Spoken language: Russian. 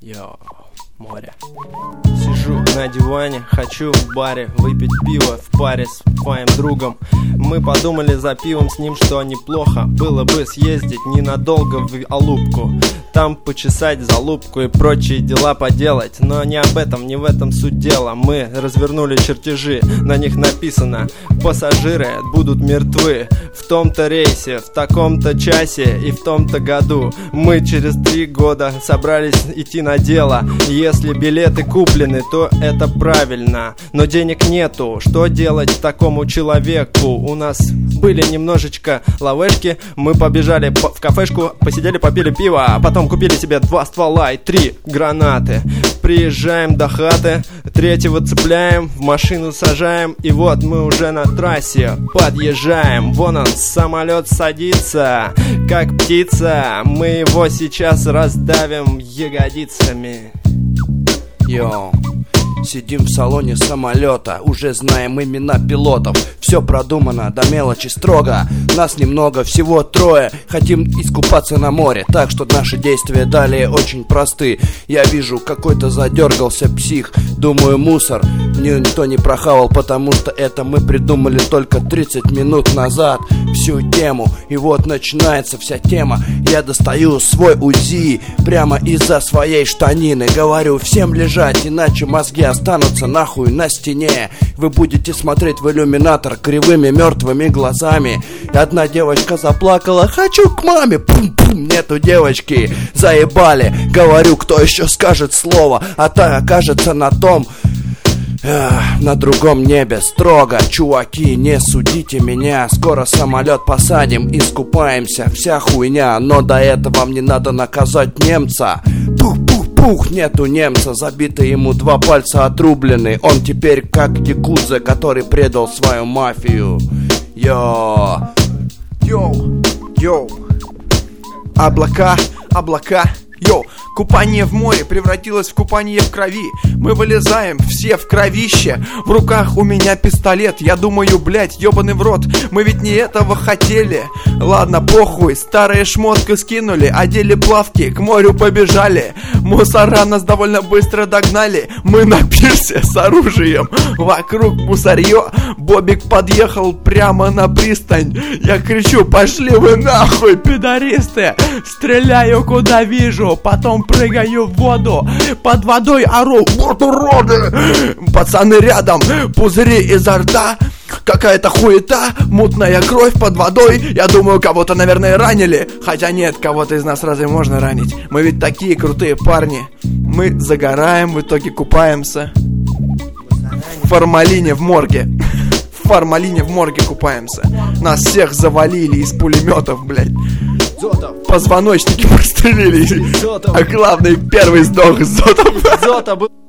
Йо, море. Сижу на диване, хочу в баре выпить пиво в паре с твоим другом. Мы подумали за пивом с ним, что неплохо было бы съездить ненадолго в Алупку, там почесать залупку и прочие дела поделать. Но не об этом, не в этом суть дела. Мы развернули чертежи, на них написано: пассажиры будут мертвы в том-то рейсе, в таком-то часе и в том-то году. Мы через 3 года собрались идти на дело. Если билеты куплены, то это правильно, но денег нету. Что делать такому человеку? У нас были немножечко лавешки. Мы побежали в кафешку, посидели, попили пиво, а потом купили себе 2 ствола и 3 гранаты. Приезжаем до хаты, 3-го цепляем, в машину сажаем, и вот мы уже на трассе подъезжаем. Вон он, самолет садится, как птица. Мы его сейчас раздавим ягодицами. Йоу, сидим в салоне самолета, уже знаем имена пилотов. Все продумано до мелочи строго. Нас немного, всего 3. Хотим искупаться на море, так что наши действия далее очень просты. Я вижу, какой-то задергался псих. Думаю, мусор никто не прохавал, потому что это мы придумали только 30 минут назад всю тему. И вот начинается вся тема. Я достаю свой УЗИ прямо из-за своей штанины. Говорю, всем лежать, иначе мозги останутся нахуй на стене. Вы будете смотреть в иллюминатор кривыми мертвыми глазами. И одна девочка заплакала: хочу к маме. Пум-пум, нету девочки, заебали. Говорю, кто еще скажет слово, а та окажется на том, на другом небе. Строго, чуваки, не судите меня. Скоро самолет посадим, искупаемся, вся хуйня. Но до этого мне надо наказать немца. Пух, нету немца, забито ему 2 пальца отрублены. Он теперь как якудза, который предал свою мафию. Йоу. Облака. Йоу, купание в море превратилось в купание в крови. Мы вылезаем, все в кровище. В руках у меня пистолет. Я думаю, блять, ебаный в рот, мы ведь не этого хотели. Ладно, похуй, старые шмотки скинули, одели плавки, к морю побежали. Мусора нас довольно быстро догнали. Мы на пирсе с оружием, вокруг мусорье. Бобик подъехал прямо на пристань. Я кричу: пошли вы нахуй, пидористы. Стреляю куда вижу, потом прыгаю в воду. Под водой ору: вот уроды! Пацаны рядом, пузыри изо рта. Какая-то хуета, мутная кровь под водой. Я думаю, кого-то, наверное, ранили. Хотя нет, кого-то из нас разве можно ранить? Мы ведь такие крутые парни. Мы загораем, в итоге купаемся в формалине в морге. В формалине в морге купаемся. Нас всех завалили из пулеметов, блядь. Позвоночники прострелили. А главный, первый сдох Зотов.